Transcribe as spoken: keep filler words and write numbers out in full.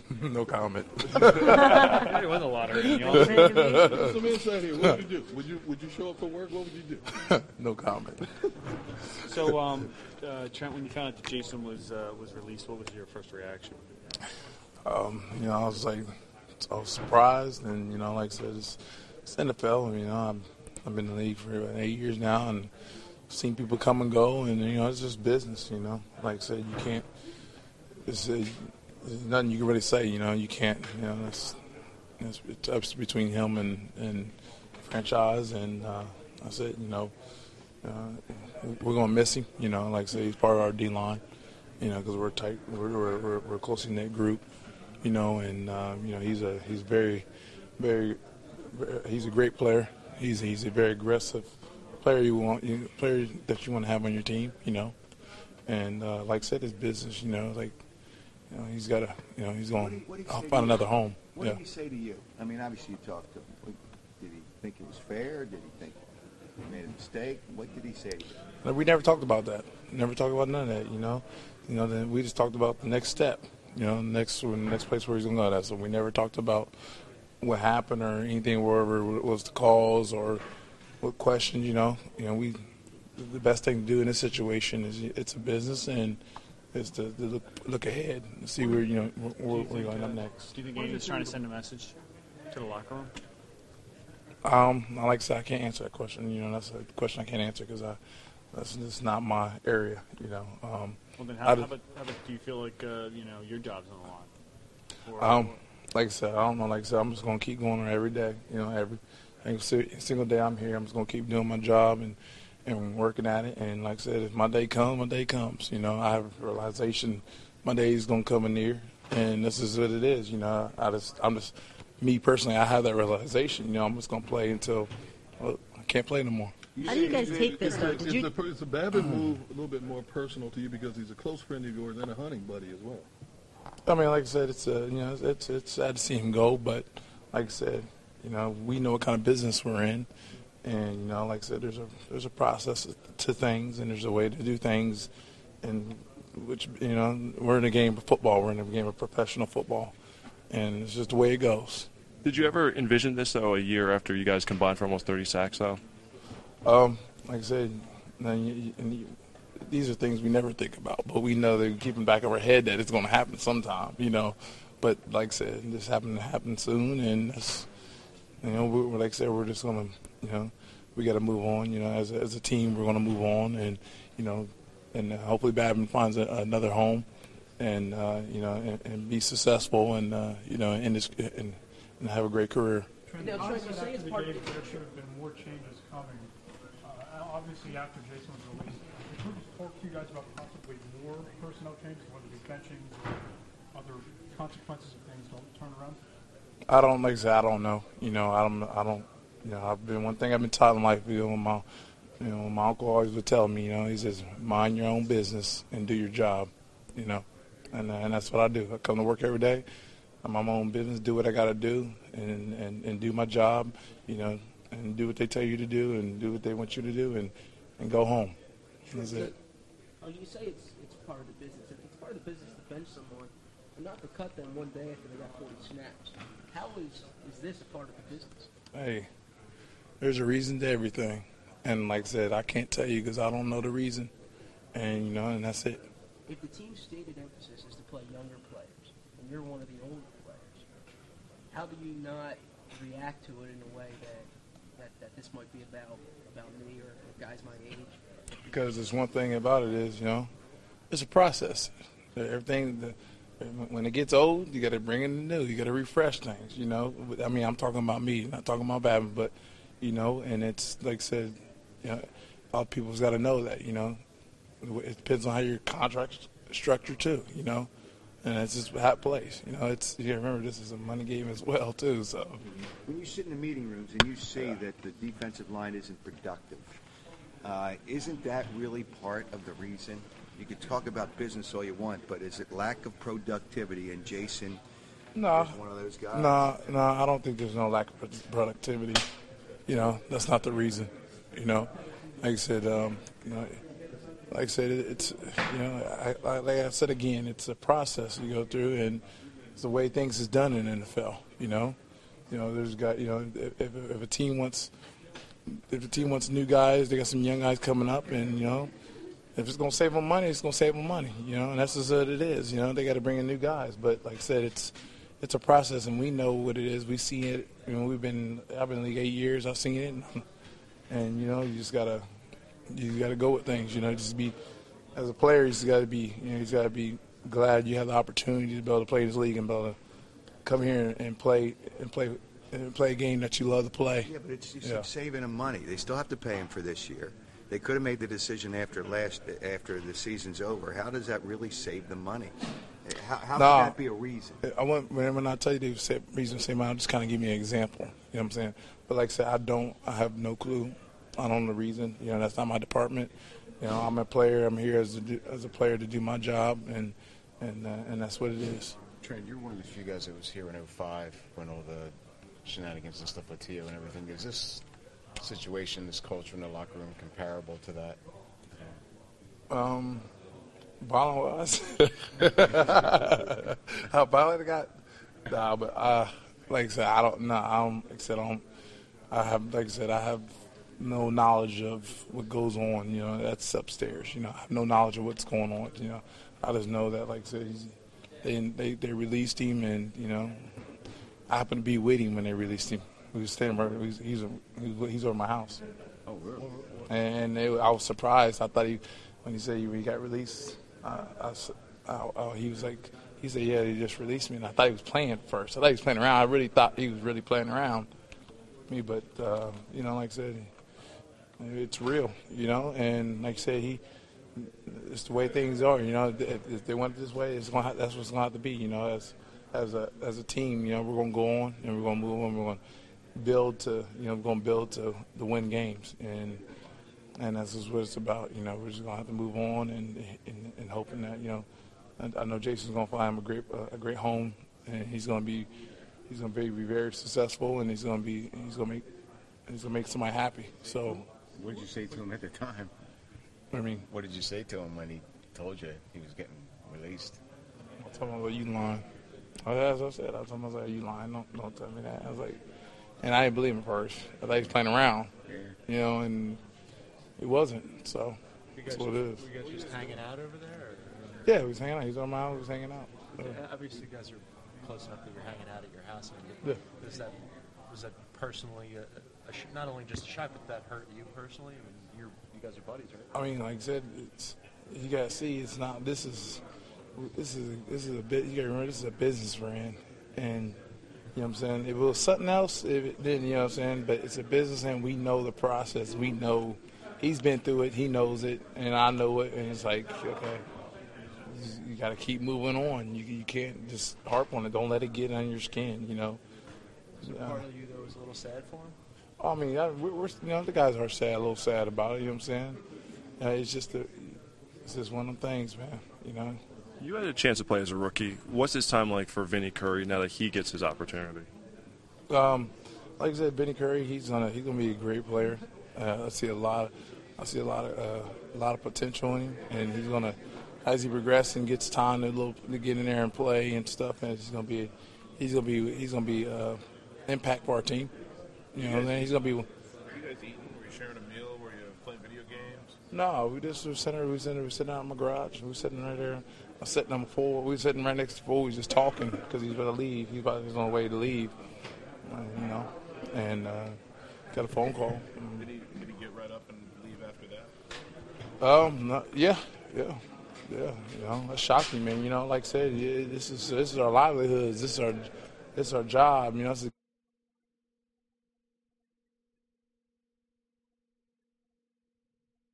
No comment. It was a lottery. You know? Some insight here. What would you do? Would you would you show up for work? What would you do? No comment. So, um, uh, Trent, when you found out that Jason was uh, was released, what was your first reaction? Um, you know, I was like, I was surprised, and you know, like I said, it's, it's N F L. You know, I'm, I've been in the league for about eight years now, and seen people come and go, and you know, it's just business. You know, like I said, you can't. It's, uh, there's nothing you can really say. You know, you can't. You know, it's it's, it's up between him and and franchise, and uh, I said, you know, uh, we're gonna miss him. You know, like I said, he's part of our D line. You know, because we're tight, we're we're, we're, we're a closely knit group. You know, and um, you know, he's a he's very, very, very, he's a great player. He's he's a very aggressive player you want, you, player that you want to have on your team. You know, and uh, like I said, it's business. You know, like you know, he's got to, you know, he's going to find another home. What yeah. did he say to you? I mean, obviously you talked to him. Did he think it was fair? Did he think he made a mistake? What did he say to you? We never talked about that. Never talked about none of that. You know, you know. Then we just talked about the next step. You know, next next place where he's going to go. That's so we never talked about what happened or anything, wherever it was the calls or what questions. You know, you know, we the best thing to do in this situation is it's a business and is to, to look look ahead and see where you know where, where we're going up next. Do you think Andy's trying to send a message to the locker room? Um, like I said, I can't answer that question. You know, that's a question I can't answer because I that's just not my area. You know. Um, Well, then how, how, about, how about do you feel like, uh, you know, your job's on the line? Or, um, like I said, I don't know. Like I said, I'm just going to keep going on every day. You know, every, every single day I'm here, I'm just going to keep doing my job and, and working at it. And like I said, if my day comes, my day comes. You know, I have a realization my day is going to come in near, and this is what it is. You know, I just, I'm just, me personally, I have that realization. You know, I'm just going to play until well, I can't play no more. How do you guys take this, though? Did Is you? the, is the Babbitt move a little bit more personal to you because he's a close friend of yours and a hunting buddy as well? I mean, like I said, it's a, you know, it's it's sad to see him go, but like I said, you know, we know what kind of business we're in, and you know, like I said, there's a there's a process to things, and there's a way to do things, and which you know, we're in a game of football, we're in a game of professional football, and it's just the way it goes. Did you ever envision this though a year after you guys combined for almost thirty sacks though? Um, like I said, you, you, these are things we never think about, but we know that we keep in the back of our head that it's going to happen sometime, you know. But like I said, this happened to happen soon, and that's, you know, we, like I said, we're just going to, you know, we got to move on. You know, as a, as a team, we're going to move on, and you know, and hopefully Babin finds a, another home, and uh, you know, and, and be successful, and uh, you know, in this and, and have a great career. Now, Trent, you say it's part of the there should have been more changes coming. Obviously, after Jason was released, could you just talk to you guys about possibly more personnel changes, whether it be benchings or other consequences if things don't turn around? I don't like I said, I don't know. You know, I don't. I don't. You know, I've been one thing I've been taught in life. You know, my, you know, my uncle always would tell me. You know, he says, "Mind your own business and do your job." You know, and and that's what I do. I come to work every day. I'm my own business. Do what I got to do, and, and and do my job. You know. And do what they tell you to do, and do what they want you to do, and, and go home. That's it. Oh, you say it's it's part of the business. If it's part of the business to bench someone, and not to cut them one day after they got forty snaps. How is is this a part of the business? Hey, there's a reason to everything, and like I said, I can't tell you because I don't know the reason, and you know, and that's it. If the team's stated emphasis is to play younger players, and you're one of the older players, how do you not react to it in a way that That, that this might be about about me or guys my age? Because there's one thing about it is, you know, it's a process. Everything, the, when it gets old, you got to bring in the new. You got to refresh things, you know. I mean, I'm talking about me, not talking about Babin, but, you know, and it's, like I said, you know, all people's got to know that, you know. It depends on how your contract's structured, too, you know. And it's just how it plays. You know, it's you remember this is a money game as well too. So when you sit in the meeting rooms and you see that the defensive line isn't productive, uh, isn't that really part of the reason? You could talk about business all you want, but is it lack of productivity? And Jason no, is one of those guys. No, no, I don't think there's no lack of productivity. You know, that's not the reason. You know, like I said, um, you know. Like I said, it's, you know, I, I, like I said again, it's a process you go through, and it's the way things is done in the N F L. You know, you know, there's got you know if, if, if a team wants if a team wants new guys, they got some young guys coming up, and you know, if it's gonna save them money, it's gonna save them money. You know, and that's just what it is. You know, they got to bring in new guys. But like I said, it's it's a process, and we know what it is. We see it. You know, we've been I've been in the league eight years. I've seen it, and, and you know, you just gotta you gotta go with things. You know, just be as a player, you just gotta be you know, you just gotta be glad you have the opportunity to be able to play this league and be able to come here and play and play and play a game that you love to play. Yeah, but it's, it's Yeah. saving them money. They still have to pay him for this year. They could have made the decision after last after the season's over. How does that really save them money? How, how No. could that be a reason? I want when I tell you the sa- reason, say, man, I'll just kind of give me an example. You know what I'm saying? But like I said, I don't. I have no clue. I don't know the reason. You know, that's not my department. You know, I'm a player. I'm here as a do- as a player to do my job, and and uh, and that's what it is. Trent, you're one of the few guys that was here in oh five when all the shenanigans and stuff with Tio and everything. Is this situation, this culture in the locker room comparable to that? Um, balling wise, how balling got? Nah, but uh, like I said, I don't. Nah, I don't. Like I said, I don't. I have, like I said, I have no knowledge of what goes on. You know, that's upstairs. You know, I have no knowledge of what's going on. You know, I just know that, like I said, he's, they they they released him, and you know, I happened to be with him when they released him. He was staying right. He's he's, he's over my house. Oh, really? And they, I was surprised. I thought he, when he said he, he got released, uh, I, I, I, he was like, he said, yeah, they just released me. And I thought he was playing first. I thought he was playing around. I really thought he was really playing around me. But, uh, you know, like I said, it's real, you know. And like I said, he, it's the way things are, you know. If, if they went this way, it's gonna, that's what's going to have to be, you know, as, as, a, as a team. You know, we're going to go on and we're going to move on. We're going to build to, you know, we're going to build to, to win games. And, And that's just what it's about. You know, we're just gonna have to move on and and, and hoping that, you know, I, I know Jason's gonna find him a great uh, a great home, and he's gonna be he's gonna be, be very successful, and he's gonna be he's gonna make he's gonna make somebody happy. So, What did you say to him at the time? I mean, What did you say to him when he told you he was getting released? I told him, "Well, you lying." As I said, I told him, I was like, "You lying? Don't don't tell me that." I was like, and I didn't believe him at first. I thought he was playing around, you know, and it wasn't. So that's what it is. Were you guys just hanging out over there? Or? Yeah, he was hanging out. He was on my house. He was hanging out. So, Obviously, you guys are close enough that you're hanging out at your house. I mean, Yeah. Was that was that personally a, a sh- not only just a shot, but that hurt you personally? I mean, you're, you guys are buddies, right? I mean, like I said, it's, you gotta see. It's not. This is. This is. This is a bit. You gotta remember. This is a business friend, and you know what I'm saying. If it was something else, if it didn't, you know what I'm saying. But it's a business, and we know the process. We know. He's been through it. He knows it, and I know it. And it's like, okay, you got to keep moving on. You you can't just harp on it. Don't let it get on your skin. You know. So part of you though was a little sad for him. I mean, I, we're, we're you know the guys are sad, a little sad about it. You know what I'm saying? Uh, it's just a, it's just one of them things, man. You know. You had a chance to play as a rookie. What's this time like for Vinny Curry now that he gets his opportunity? Um, like I said, Vinny Curry, he's gonna he's gonna be a great player. Uh, I see a lot. I see a lot of uh, a lot of potential in him, and he's gonna, as he progresses and gets time to, little, to get in there and play and stuff, and he's gonna be, he's gonna be, he's gonna be uh, impact for our team. You know, what I'm saying? He's gonna be. Were you guys eating? Were you sharing a meal? Were you playing video games? No, we just were sitting, we were sitting, we were sitting out in my garage. We were sitting right there. I was sitting on the pool. We were sitting right next to the pool. We was just talking because he's about to leave. He's about he's on the way to leave. Uh, you know, and uh, got a phone call. Did he, did he get right up and leave after that? Um, not, yeah, yeah, yeah. You know, that shocked me, man. You know, like I said, yeah, this is this is our livelihoods. This is our this is our job. You know, this is